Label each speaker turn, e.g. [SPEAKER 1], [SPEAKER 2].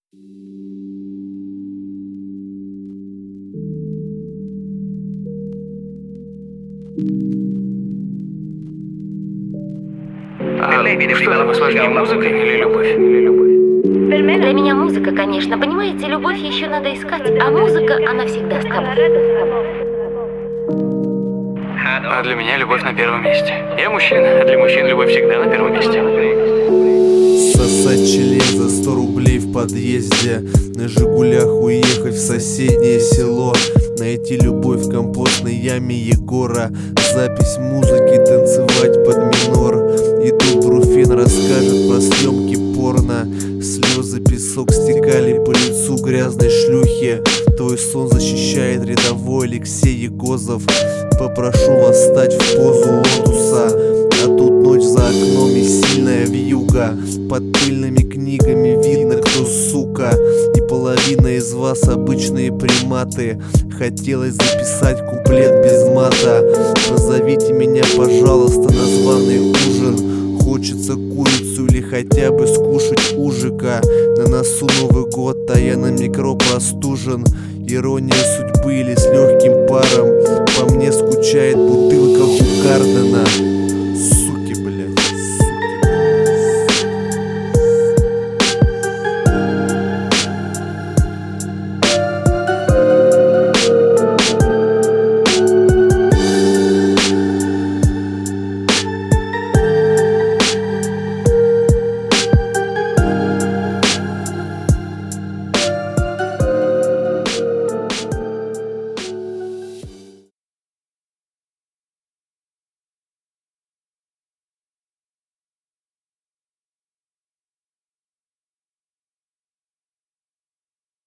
[SPEAKER 1] Что для вас важнее, музыка или любовь?
[SPEAKER 2] Для меня музыка, конечно. Понимаете, любовь еще надо искать, а музыка, она всегда с тобой.
[SPEAKER 1] А для меня любовь на первом месте. Я мужчина, а для мужчин любовь всегда на первом месте.
[SPEAKER 3] Сосать член за 100 рублей в подъезде, на Жигулях уехать в соседнее село, найти любовь в компостной яме Егора, запись музыки, танцевать под минор. И тут Бруфен расскажет про съемки порно. Слезы, песок стекали по лицу грязной шлюхи. Твой сон защищает рядовой Алексей Егозов. Попрошу вас встать в позу лотуса, а тут ночь за окном и сильная вьюга. Под пыльными книгами видно, кто сука, и половина из вас обычные приматы. Хотелось записать куплет без мата. Позовите меня, пожалуйста, на званый ужин. Хочется курицу или хотя бы скушать ужика. На носу Новый год, а я на микро простужен. Ирония судьбы или с легким паром. По мне скучает бутылка Хукардена.